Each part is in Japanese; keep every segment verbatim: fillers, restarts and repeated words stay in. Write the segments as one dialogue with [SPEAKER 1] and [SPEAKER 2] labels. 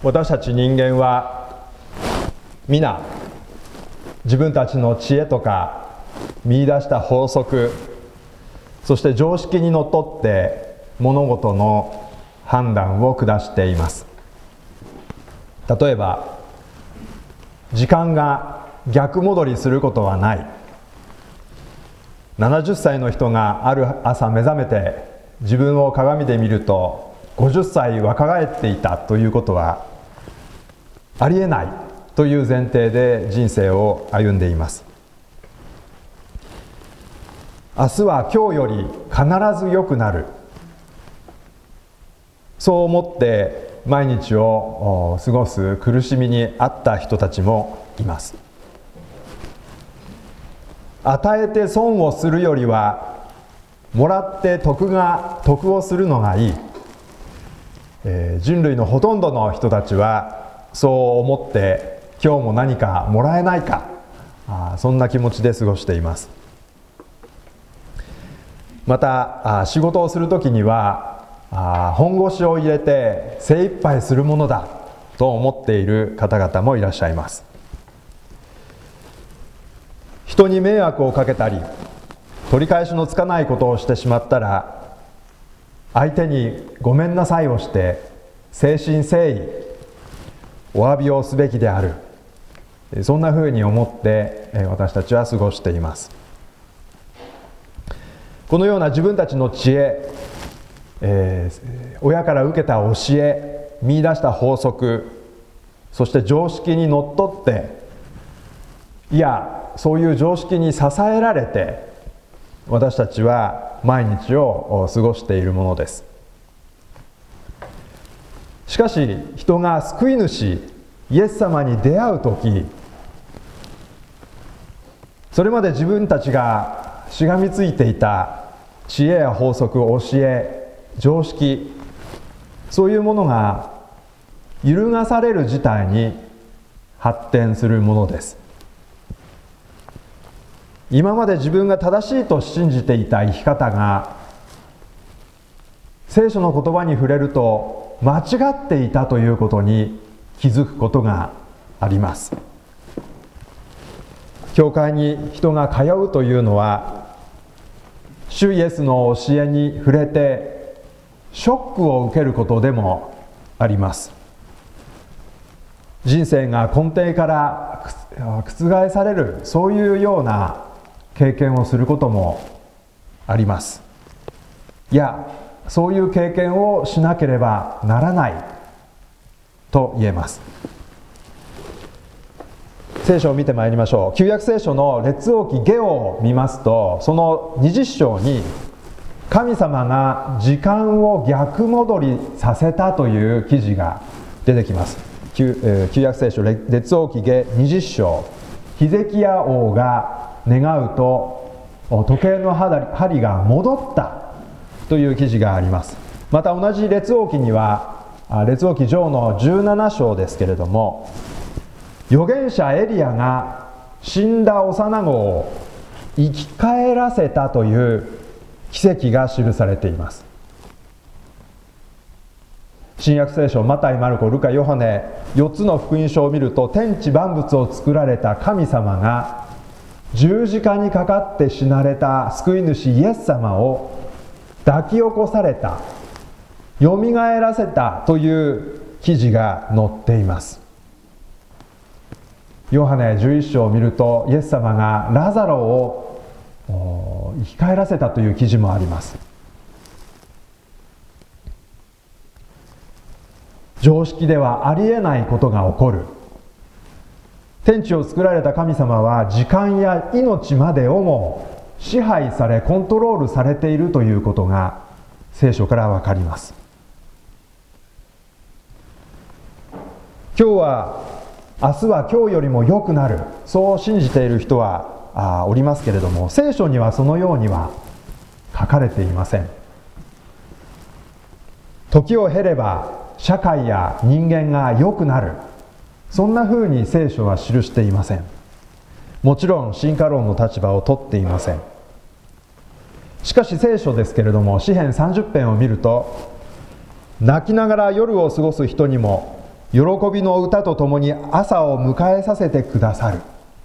[SPEAKER 1] 私たち人間は皆自分たちの知恵とか見出した法則、そして常識にのっとって物事の判断を下しています。例えば時間が逆戻りすることはない。ななじゅっさいの人がある朝目覚めて自分を鏡で見るとごじゅっさい若返っていたということはありえないという前提で人生を歩んでいます。明日は今日より必ず良くなる、そう思って毎日を過ごす苦しみにあった人たちもいます。与えて損をするよりはもらって得が得をするのがいい、えー、人類のほとんどの人たちはそう思って今日も何かもらえないか、あそんな気持ちで過ごしています。また仕事をするときにはあ本腰を入れて精一杯するものだと思っている方々もいらっしゃいます。人に迷惑をかけたり取り返しのつかないことをしてしまったら相手にごめんなさいをして誠心誠意お詫びをすべきである、そんなふうに思って私たちは過ごしています。このような自分たちの知恵、えー、親から受けた教え、見出した法則、そして常識にのっとって、いやそういう常識に支えられて私たちは毎日を過ごしているものです。しかし人が救い主イエス様に出会うとき、それまで自分たちがしがみついていた知恵や法則、教え、常識、そういうものが揺るがされる事態に発展するものです。今まで自分が正しいと信じていた生き方が聖書の言葉に触れると間違っていたということに気づくことがあります。教会に人が通うというのは主イエスの教えに触れてショックを受けることでもあります。人生が根底から覆される、そういうような経験をすることもあります。いや、そういう経験をしなければならないと言えます。聖書を見てまいりましょう。旧約聖書の列王記ゲオを見ますと、そのにじゅっ章に神様が時間を逆戻りさせたという記事が出てきます。 旧,、えー、旧約聖書列王記下にじゅっ章、ヒゼキヤ王が願うと時計の針が戻ったという記事があります。また同じ列王記には列王記上のじゅうなな章ですけれども、預言者エリアが死んだ幼子を生き返らせたという奇跡が記されています。新約聖書マタイ、マルコ、ルカ、ヨハネよっつの福音書を見ると、天地万物を作られた神様が十字架にかかって死なれた救い主イエス様を抱き起こされた、よみがえらせたという記事が載っています。ヨハネじゅういち章を見ると、イエス様がラザロを生き返らせたという記事もあります。常識ではありえないことが起こる。天地を作られた神様は時間や命までをも支配されコントロールされているということが聖書からわかります。今日は明日は今日よりも良くなる、そう信じている人はあおりますけれども、聖書にはそのようには書かれていません。時を経れば社会や人間が良くなる、そんなふうに聖書は記していません。もちろん進化論の立場を取っていません。しかし聖書ですけれども、詩編さんじゅっ編を見ると、泣きながら夜を過ごす人にも喜びの歌とともに朝を迎えさせてくださる、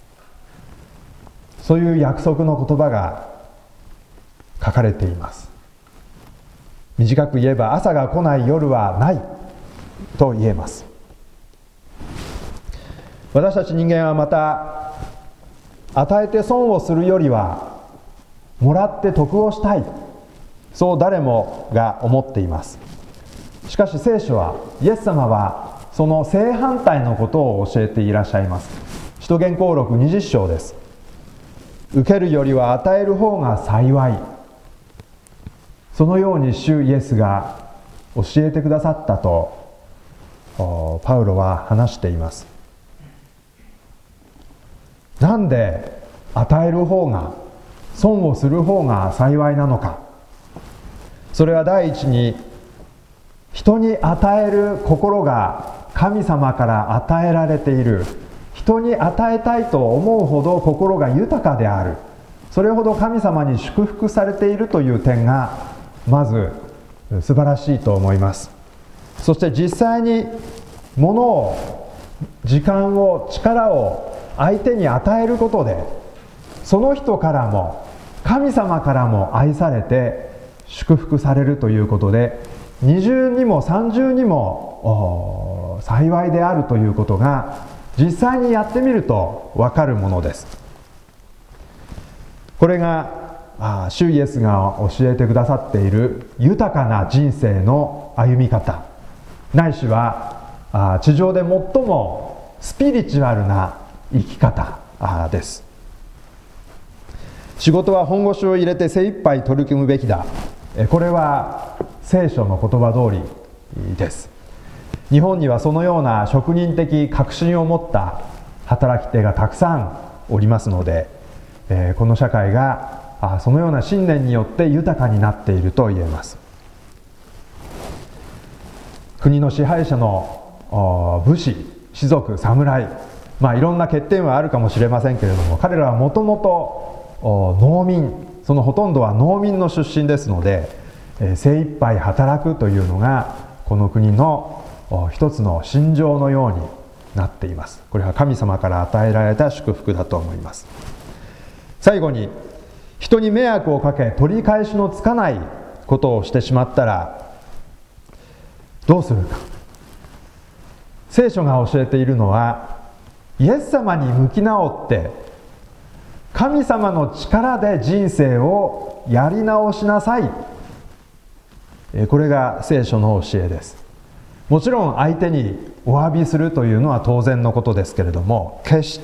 [SPEAKER 1] そういう約束の言葉が書かれています。短く言えば、朝が来ない夜はないと言えます。私たち人間はまた、与えて損をするよりはもらって得をしたい、そう誰もが思っています。しかし聖書は、イエス様はその正反対のことを教えていらっしゃいます。使徒言行録にじゅっ章です。受けるよりは与える方が幸い、そのように主イエスが教えてくださったとパウロは話しています。なんで与える方が、損をする方が幸いなのか。それは第一に、人に与える心が神様から与えられている。人に与えたいと思うほど心が豊かである。それほど神様に祝福されているという点がまず素晴らしいと思います。そして実際に物を、時間を、力を相手に与えることで、その人からも神様からも愛されて祝福されるということで、二重にも三重にも幸いであるということが実際にやってみると分かるものです。これが主イエスが教えてくださっている豊かな人生の歩み方、ないしは地上で最もスピリチュアルな生き方です。仕事は本腰を入れて精一杯取り組むべきだ、これは聖書の言葉通りです。日本にはそのような職人的確信を持った働き手がたくさんおりますので、この社会がそのような信念によって豊かになっていると言えます。国の支配者の武士、士族、侍、まあいろんな欠点はあるかもしれませんけれども、彼らはもともと農民、そのほとんどは農民の出身ですので、精一杯働くというのがこの国の一つの信条のようになっています。これは神様から与えられた祝福だと思います。最後に、人に迷惑をかけ取り返しのつかないことをしてしまったらどうするか。聖書が教えているのは、イエス様に向き直って神様の力で人生をやり直しなさい。これが聖書の教えです。もちろん相手にお詫びするというのは当然のことですけれども、決して、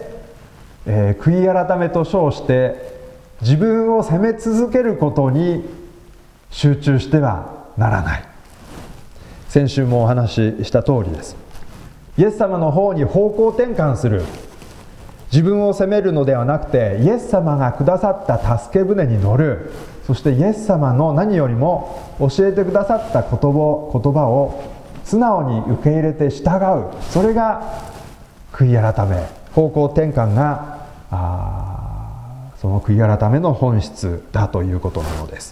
[SPEAKER 1] えー、悔い改めと称して自分を責め続けることに集中してはならない。先週もお話しした通りです。イエス様の方に方向転換する、自分を責めるのではなくてイエス様がくださった助け舟に乗る、そしてイエス様の何よりも教えてくださった言葉、言葉を素直に受け入れて従う、それが悔い改め、方向転換があその悔い改めの本質だということなのです。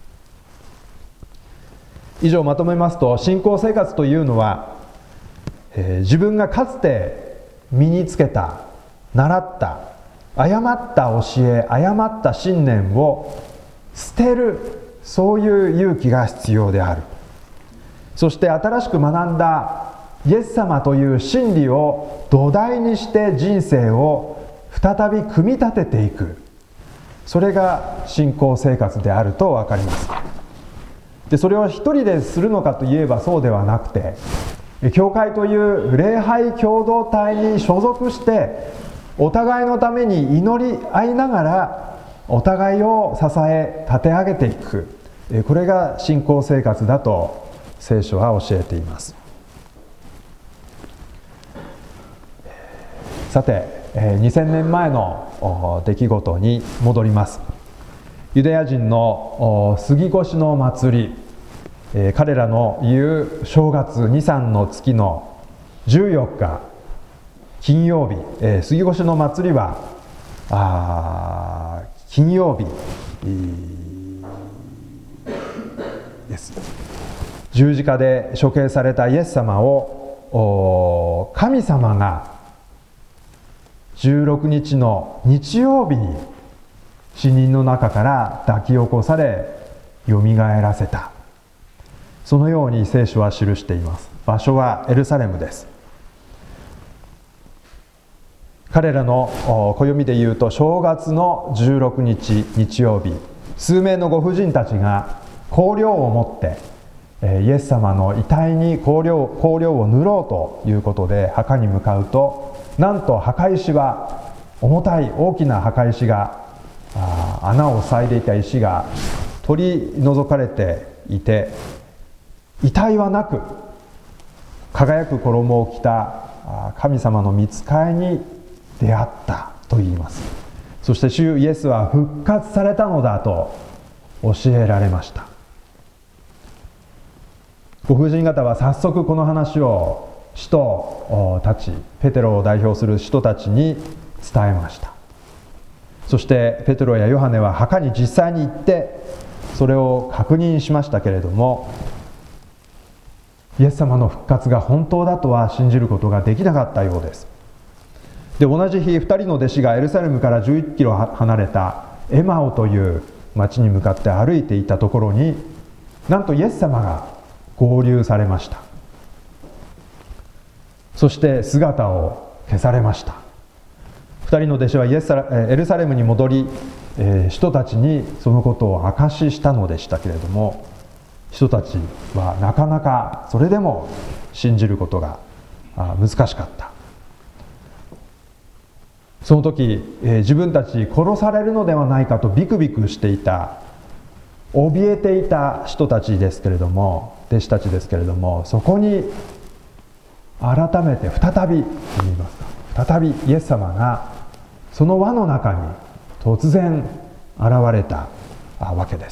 [SPEAKER 1] 以上まとめますと、信仰生活というのは、えー、自分がかつて身につけた、習った誤った教え、誤った信念を捨てる、そういう勇気が必要である。そして新しく学んだイエス様という真理を土台にして人生を再び組み立てていく、それが信仰生活であると分かります。でそれを一人でするのかといえばそうではなくて、教会という礼拝共同体に所属してお互いのために祈り合いながらお互いを支え立て上げていく、これが信仰生活だと聖書は教えています。さて、にせんねんまえの出来事に戻ります。ユダヤ人の杉越の祭り、彼らの言う正月に、さんの月のじゅうよっか金曜日、杉越の祭りはあ金曜日です。十字架で処刑されたイエス様を神様がじゅうろくにちの日曜日に死人の中から抱き起こされよみがえらせた、そのように聖書は記しています。場所はエルサレムです。彼らの暦でいうと正月のじゅうろくにち日曜日、数名のご婦人たちが香料を持ってイエス様の遺体に香料、香料を塗ろうということで墓に向かうと、なんと墓石は重たい大きな墓石が、穴を塞いでいた石が取り除かれていて、遺体はなく輝く衣を着た神様の御使いに出会ったと言います。そして主イエスは復活されたのだと教えられました。ご婦人方は早速この話を使徒たち、ペテロを代表する使徒たちに伝えました。そしてペテロやヨハネは墓に実際に行ってそれを確認しましたけれども、イエス様の復活が本当だとは信じることができなかったようです。で、同じ日ふたりの弟子がエルサレムからじゅういちキロ離れたエマオという町に向かって歩いていたところに、なんとイエス様が合流されました。そして姿を消されました。ふたりの弟子はイエスエルサレムに戻り、えー、人たちにそのことを証ししたのでしたけれども、人たちはなかなかそれでも信じることが難しかった。その時、えー、自分たち殺されるのではないかとビクビクしていた、怯えていた人たちですけれども、弟子たちですけれども、そこに改めて再びと言いますか、再びイエス様がその輪の中に突然現れたわけです。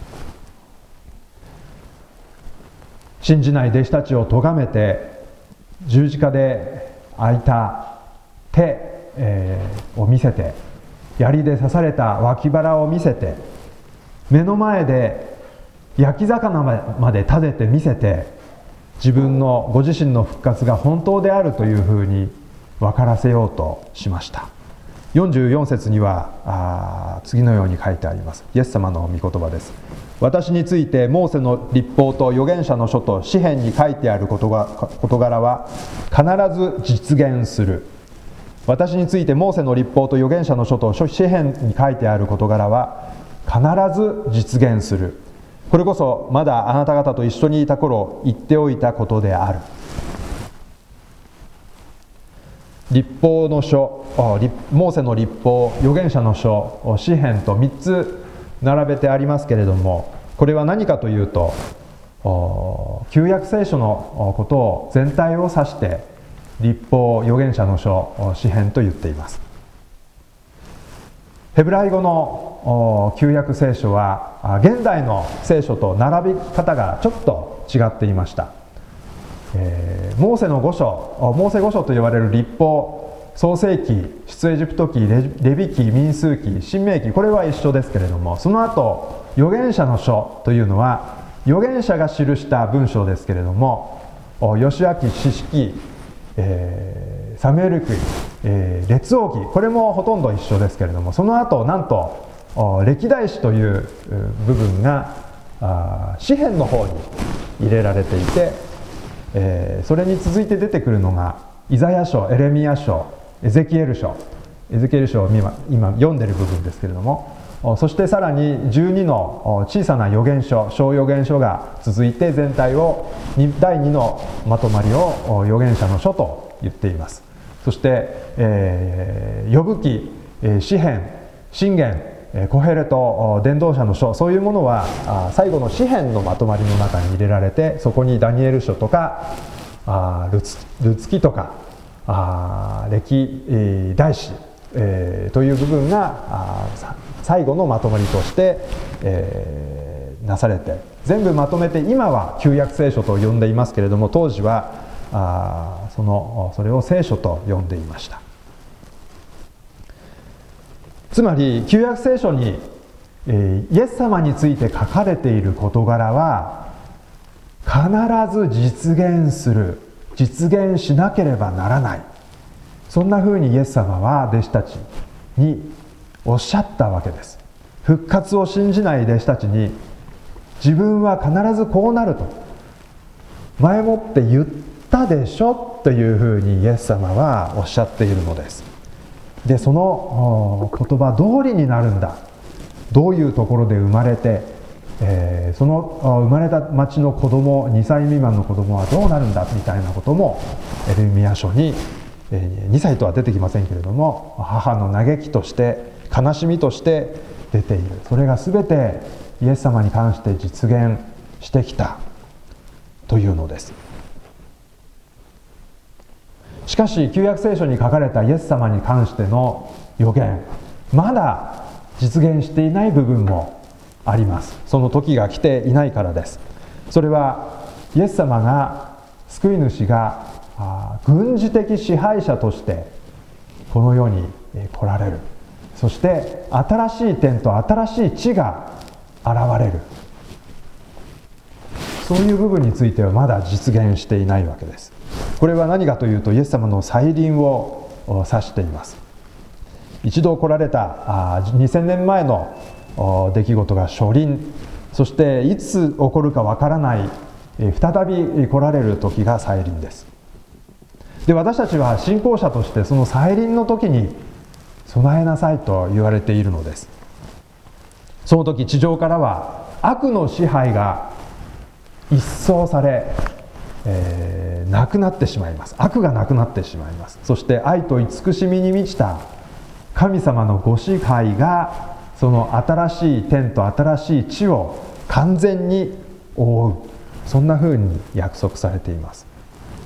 [SPEAKER 1] 信じない弟子たちを咎めて十字架で開いた手、えー、を見せて、槍で刺された脇腹を見せて、目の前で焼き魚まで食べて見せて、自分のご自身の復活が本当であるというふうに分からせようとしました。よんじゅうよん節にはあ次のように書いてあります。イエス様の御言葉です。私についてモーセの律法と預言者の書と詩篇に書いてある事柄は必ず実現する。私についてモーセの律法と預言者の書と詩篇に書いてある事柄は必ず実現する。これこそまだあなた方と一緒にいた頃言っておいたことである。律法の書、モーセの律法、預言者の書、詩篇とみっつ並べてありますけれども、これは何かというと、旧約聖書のことを全体を指して律法、預言者の書、詩篇と言っています。ヘブライ語の旧約聖書は現代の聖書と並び方がちょっと違っていました。えー、モーセの五書、モーセ五書と言われる律法、創世記、出エジプト記、レビ記、民数記、申命記、これは一緒ですけれども、その後預言者の書というのは預言者が記した文章ですけれども、ヨシュア記、士師記、えー、サムエル記、えー、列王記、これもほとんど一緒ですけれども、その後なんと歴代史という部分が詩篇の方に入れられていて、えー、それに続いて出てくるのがイザヤ書、エレミヤ書、エゼキエル書、エゼキエル書を 今, 今読んでいる部分ですけれども、そしてさらにじゅうにの小さな預言書、小預言書が続いて全体をだいにのまとまりを預言者の書と言っています。そして、えー、ヨブ記、詩篇、箴言、コヘレト、伝道者の書、そういうものは最後の詩篇のまとまりの中に入れられて、そこにダニエル書とかルツ、ルツ記とか歴代史、えー、という部分が最後のまとまりとして、えー、なされて、全部まとめて今は旧約聖書と呼んでいますけれども、当時はあ そ, のそれを聖書と呼んでいました。つまり旧約聖書に、えー、イエス様について書かれている事柄は必ず実現する実現しなければならない、そんなふうにイエス様は弟子たちにおっしゃったわけです。復活を信じない弟子たちに、自分は必ずこうなると前もって言ったでしょというふうにイエス様はおっしゃっているのです。でその言葉通りになるんだ、どういうところで生まれて、えー、その生まれた町の子供、にさい未満の子供はどうなるんだみたいなこともエレミヤ書に、えー、にさいとは出てきませんけれども、母の嘆きとして悲しみとして出ている。それが全てイエス様に関して実現してきたというのです。しかし旧約聖書に書かれたイエス様に関しての予言、まだ実現していない部分もあります。その時が来ていないからです。それはイエス様が、救い主が軍事的支配者としてこの世に来られる、そして新しい天と新しい地が現れる、そういう部分についてはまだ実現していないわけです。これは何かというと、イエス様の再臨を指しています。一度来られたにせんねんまえの出来事が初臨、そしていつ起こるかわからない再び来られる時が再臨です。で私たちは信仰者としてその再臨の時に備えなさいと言われているのです。その時地上からは悪の支配が一掃され、えー、なくなってしまいます。悪がなくなってしまいます。そして愛と慈しみに満ちた神様のご支配が、その新しい天と新しい地を完全に覆う、そんなふうに約束されています。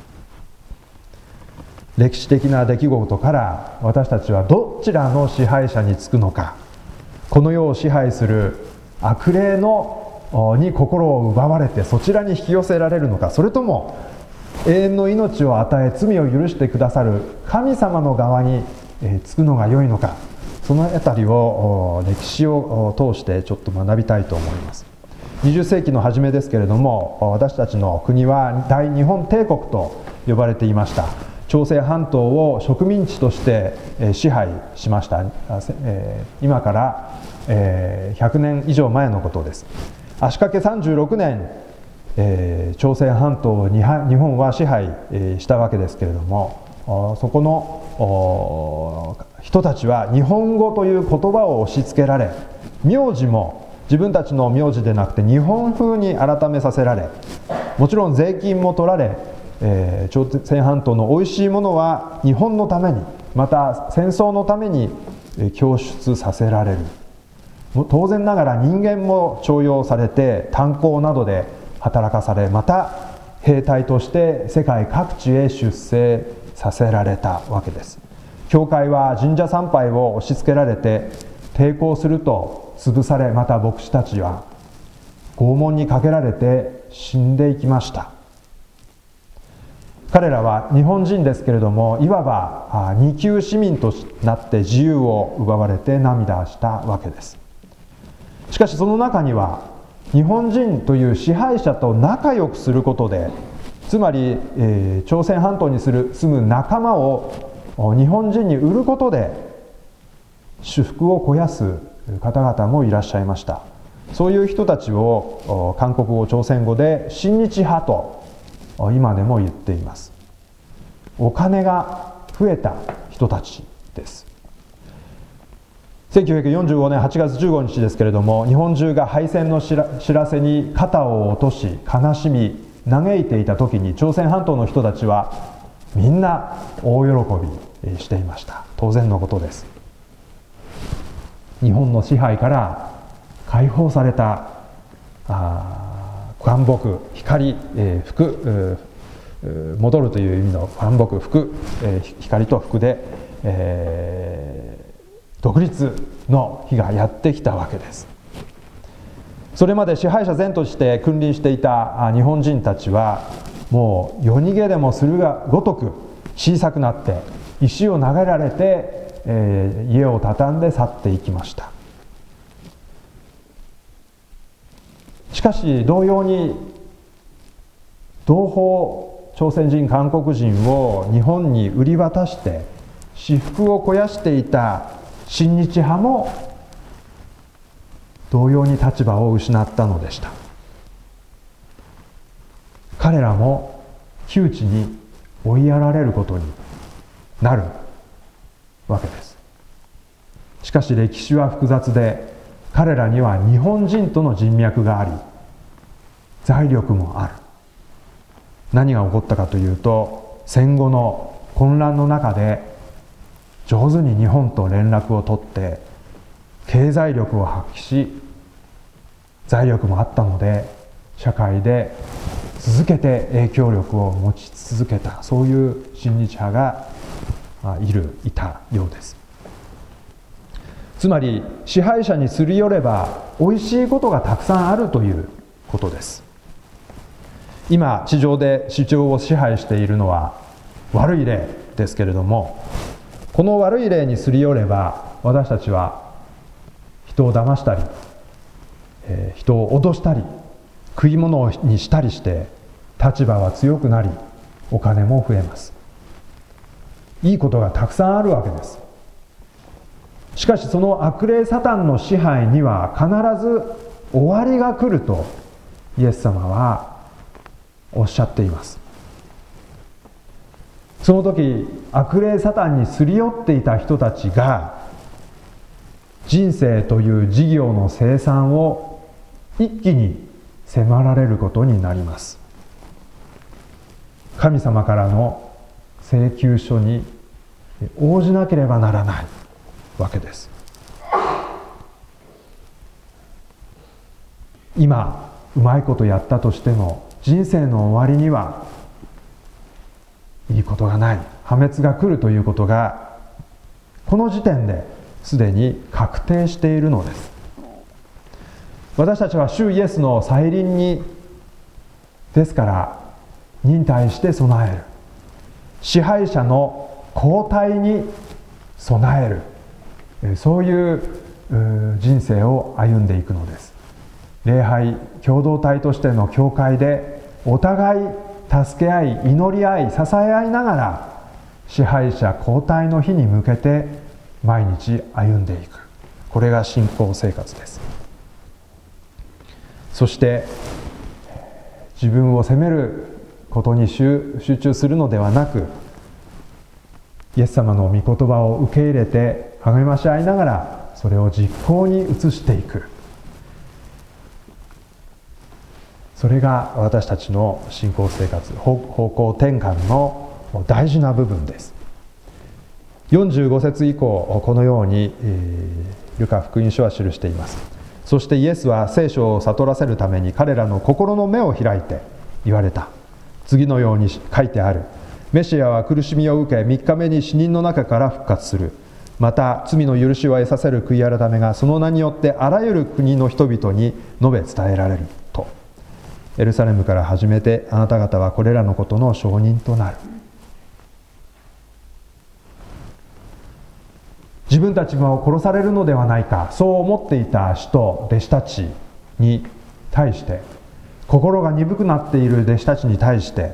[SPEAKER 1] 歴史的な出来事から私たちはどちらの支配者につくのか、この世を支配する悪霊のに心を奪われてそちらに引き寄せられるのか、それとも永遠の命を与え罪を許してくださる神様の側につくのが良いのか、そのあたりを歴史を通してちょっと学びたいと思います。にじゅっせいきの初めですけれども、私たちの国は大日本帝国と呼ばれていました。朝鮮半島を植民地として支配しました。今からひゃくねん以上前のことです。足掛けさんじゅうろくねん、えー、朝鮮半島を日本は支配したわけですけれども、そこの人たちは日本語という言葉を押し付けられ、名字も自分たちの名字でなくて日本風に改めさせられ、もちろん税金も取られ、えー、朝鮮半島のおいしいものは日本のために、また戦争のために供出させられる。当然ながら人間も徴用されて炭鉱などで働かされ、また兵隊として世界各地へ出征させられたわけです。教会は神社参拝を押し付けられて抵抗すると潰され、また牧師たちは拷問にかけられて死んでいきました。彼らは日本人ですけれども、いわば二級市民となって自由を奪われて涙したわけです。しかしその中には日本人という支配者と仲良くすることで、つまり、えー、朝鮮半島にする住む仲間を日本人に売ることで私腹を肥やす方々もいらっしゃいました。そういう人たちを韓国語朝鮮語で親日派と今でも言っています。お金が増えた人たちです。せんきゅうひゃくよんじゅうごねんはちがつじゅうごにちですけれども、日本中が敗戦の知らせに肩を落とし悲しみ嘆いていた時に、朝鮮半島の人たちはみんな大喜びしていました。当然のことです。日本の支配から解放されたあ韓木、光、えー、福、戻るという意味の韓木、福、えー、光と福で、えー独立の日がやってきたわけです。それまで支配者前として君臨していた日本人たちは、もう夜逃げでもするがごとく小さくなって石を投げられて、えー、家を畳んで去っていきました。しかし同様に同胞朝鮮人韓国人を日本に売り渡して私腹を肥やしていた親日派も同様に立場を失ったのでした。彼らも窮地に追いやられることになるわけです。しかし歴史は複雑で、彼らには日本人との人脈があり、財力もある。何が起こったかというと、戦後の混乱の中で上手に日本と連絡を取って経済力を発揮し、財力もあったので社会で続けて影響力を持ち続けた、そういう親日派がいるいたようです。つまり支配者にすり寄ればおいしいことがたくさんあるということです。今地上で市場を支配しているのは悪い例ですけれども、この悪い例にすり寄れば私たちは人を騙したり、えー、人を脅したり食い物にしたりして立場は強くなり、お金も増えます。いいことがたくさんあるわけです。しかしその悪霊サタンの支配には必ず終わりが来るとイエス様はおっしゃっています。その時悪霊サタンにすり寄っていた人たちが人生という事業の清算を一気に迫られることになります。神様からの請求書に応じなければならないわけです。今うまいことやったとしても人生の終わりにはいいことがない、破滅が来るということがこの時点ですでに確定しているのです。私たちは主イエスの再臨にですから忍耐して備える、支配者の交代に備える、そういう人生を歩んでいくのです。礼拝共同体としての教会でお互い助け合い、祈り合い、支え合いながら支配者交代の日に向けて毎日歩んでいく、これが信仰生活です。そして自分を責めることに集中するのではなく、イエス様の御言葉を受け入れて励まし合いながらそれを実行に移していく、それが私たちの信仰生活、方向転換の大事な部分です。よんじゅうご節以降このように、えー、ルカ福音書は記しています。そしてイエスは聖書を悟らせるために彼らの心の目を開いて言われた。次のように書いてある。メシアは苦しみを受けみっかめに死人の中から復活する。また罪の許しを得させる悔い改めがその名によってあらゆる国の人々に述べ伝えられると。エルサレムから始めてあなた方はこれらのことの証人となる。自分たちも殺されるのではないか、そう思っていた使徒弟子たちに対して、心が鈍くなっている弟子たちに対して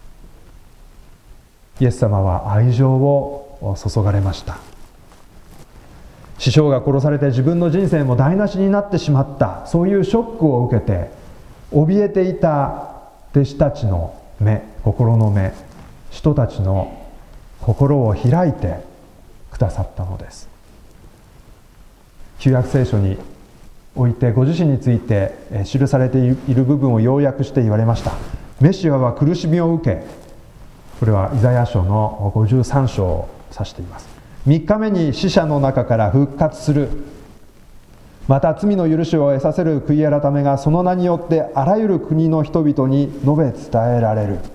[SPEAKER 1] イエス様は愛情を注がれました。師匠が殺されて自分の人生も台無しになってしまった、そういうショックを受けて怯えていた弟子たちの目、心の目、使徒たちの心を開いてくださったのです。旧約聖書においてご自身について記されている部分を要約して言われました。メシアは苦しみを受け、これはイザヤ書のごじゅうさん章を指しています。みっかめに死者の中から復活する。また罪の許しを得させる悔い改めがその名によってあらゆる国の人々に述べ伝えられる。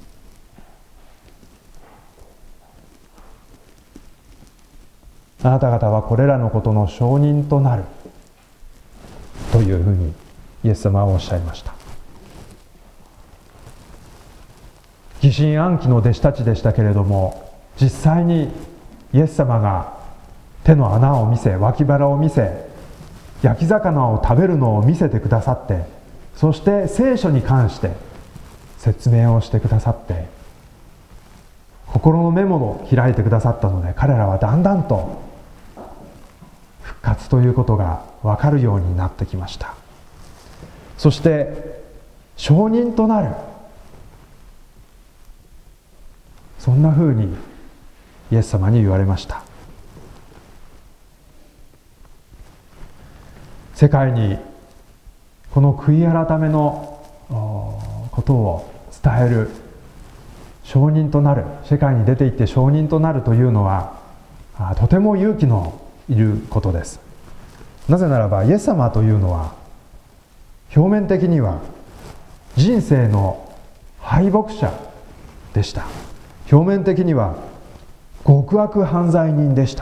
[SPEAKER 1] あなた方はこれらのことの証人となるというふうにイエス様はおっしゃいました。疑心暗鬼の弟子たちでしたけれども、実際にイエス様が手の穴を見せ、脇腹を見せ、焼き魚を食べるのを見せてくださって、そして聖書に関して説明をしてくださって、心の目も開いてくださったので、彼らはだんだんと復活ということが分かるようになってきました。そして証人となる、そんなふうにイエス様に言われました。世界にこの悔い改めのことを伝える証人となる、世界に出て行って証人となるというのはとても勇気のいることです。なぜならばイエス様というのは表面的には人生の敗北者でした。表面的には極悪犯罪人でした。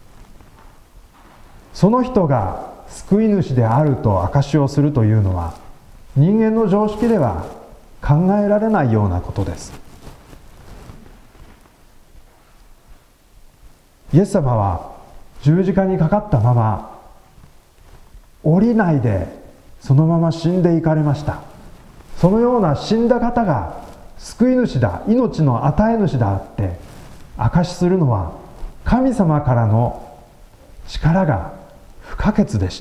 [SPEAKER 1] その人が救い主であると証しをするというのは人間の常識では考えられないようなことです。イエス様は十字架にかかったまま降りないでそのまま死んでいかれました。そのような死んだ方が救い主だ、命の与え主だって証しするのは神様からの力が不可欠でした。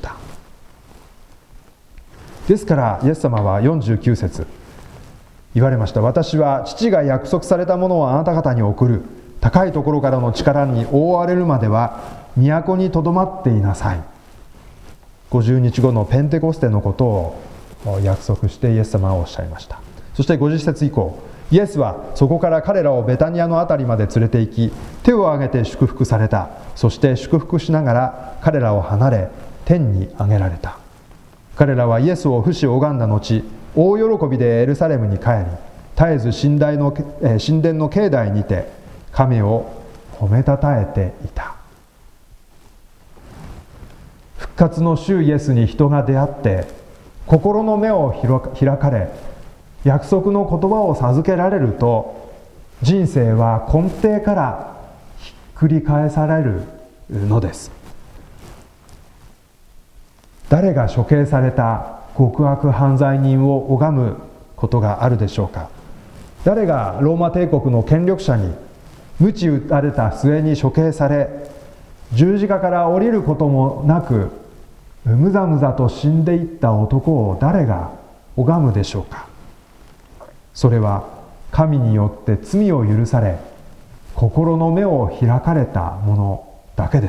[SPEAKER 1] ですからイエス様はよんじゅうきゅう節言われました。私は父が約束されたものをあなた方に送る。高いところからの力に覆われるまでは都にとどまっていなさい。ごじゅうにちごのペンテコステのことを約束してイエス様はおっしゃいました。そしてごじゅっ節以降、イエスはそこから彼らをベタニアのあたりまで連れて行き、手を挙げて祝福された。そして祝福しながら彼らを離れ天に上げられた。彼らはイエスを不死拝んだ後、大喜びでエルサレムに帰り、絶えず神殿の、えー、神殿の境内にて神を褒めたたえていた。復活の主イエスに人が出会って心の目を開かれ、約束の言葉を授けられると、人生は根底からひっくり返されるのです。誰が処刑された極悪犯罪人を拝むことがあるでしょうか。誰がローマ帝国の権力者に鞭打たれた末に処刑され、十字架から降りることもなくむざむざと死んでいった男を誰が拝むでしょうか。それは神によって罪を許され、心の目を開かれたものだけです。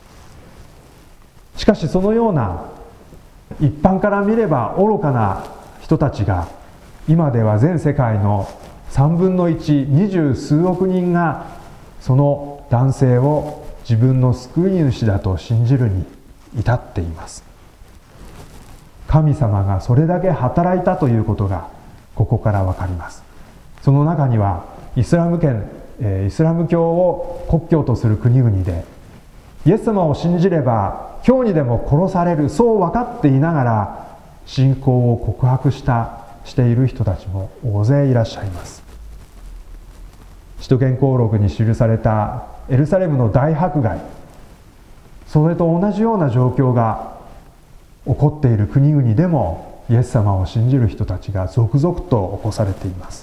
[SPEAKER 1] しかしそのような一般から見れば愚かな人たちが、今では全世界のさんぶんのいち、二十数億人がその男性を自分の救い主だと信じるに至っています。神様がそれだけ働いたということがここからわかります。その中にはイスラム圏、イスラム教を国教とする国々で、イエス様を信じれば今日にでも殺される、そう分かっていながら信仰を告白したしている人たちも大勢いらっしゃいます。使徒言行録に記されたエルサレムの大迫害、それと同じような状況が起こっている国々でも、イエス様を信じる人たちが続々と起こされています。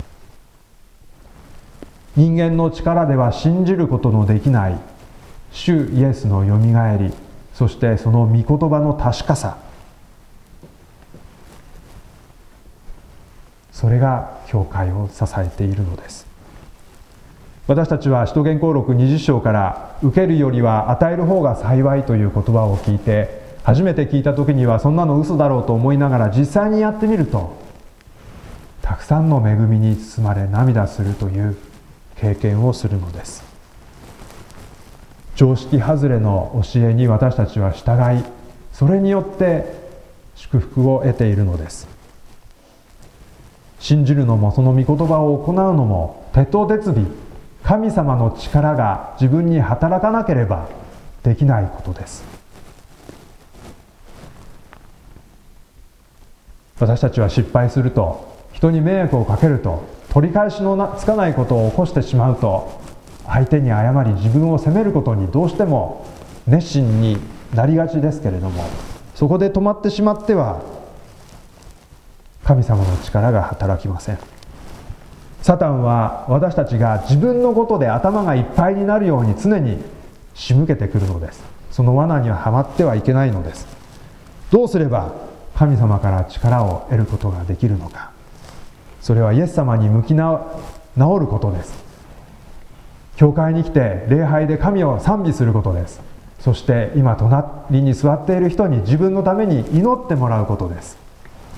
[SPEAKER 1] 人間の力では信じることのできない主イエスのよみがえり、そしてその御言葉の確かさ、それが教会を支えているのです。私たちは使徒言行録にじゅっ章から受けるよりは与える方が幸いという言葉を聞いて、初めて聞いた時にはそんなの嘘だろうと思いながら、実際にやってみるとたくさんの恵みに包まれ涙するという経験をするのです。常識外れの教えに私たちは従い、それによって祝福を得ているのです。信じるのもその御言葉を行うのも徹頭徹尾、神様の力が自分に働かなければできないことです。私たちは失敗すると、人に迷惑をかけると、取り返しのつかないことを起こしてしまうと、相手に謝り自分を責めることにどうしても熱心になりがちですけれども、そこで止まってしまっては神様の力が働きません。サタンは私たちが自分のことで頭がいっぱいになるように常に仕向けてくるのです。その罠にははまってはいけないのです。どうすれば神様から力を得ることができるのか。それはイエス様に向き直ることです。教会に来て礼拝で神を賛美することです。そして今隣に座っている人に自分のために祈ってもらうことです。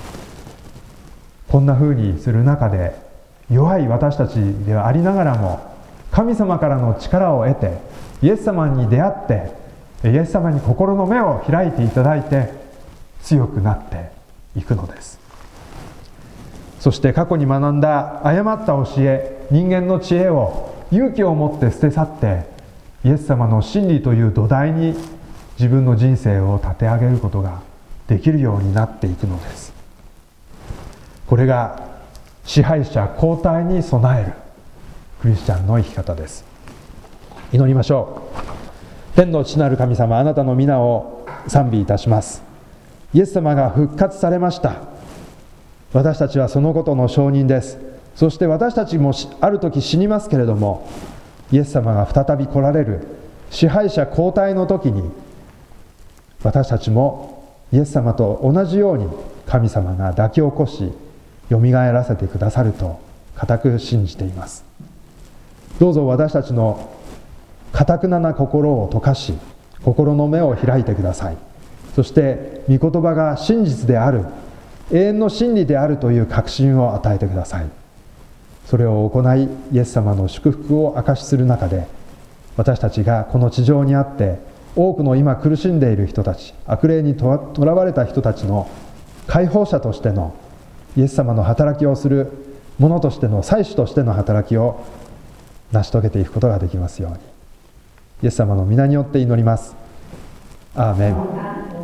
[SPEAKER 1] こんな風にする中で弱い私たちではありながらも神様からの力を得てイエス様に出会ってイエス様に心の目を開いていただいて強くなっていくのです。そして過去に学んだ誤った教え、人間の知恵を勇気を持って捨て去ってイエス様の真理という土台に自分の人生を立て上げることができるようになっていくのです。これが支配者交代に備えるクリスチャンの生き方です。祈りましょう。天の父なる神様、あなたの皆を賛美いたします。イエス様が復活されました。私たちはそのことの証人です。そして私たちもある時死にますけれども、イエス様が再び来られる支配者交代の時に、私たちもイエス様と同じように神様が抱き起こしよみがえらせてくださると固く信じています。どうぞ私たちの堅くなな心を溶かし、心の目を開いてください。そして御言葉が真実である、永遠の真理であるという確信を与えてください。それを行い、イエス様の祝福を証しする中で、私たちがこの地上にあって多くの今苦しんでいる人たち、悪霊にとらわれた人たちの解放者としてのイエス様の働きをする者としての祭司としての働きを成し遂げていくことができますように、イエス様の皆によって祈ります。アーメン。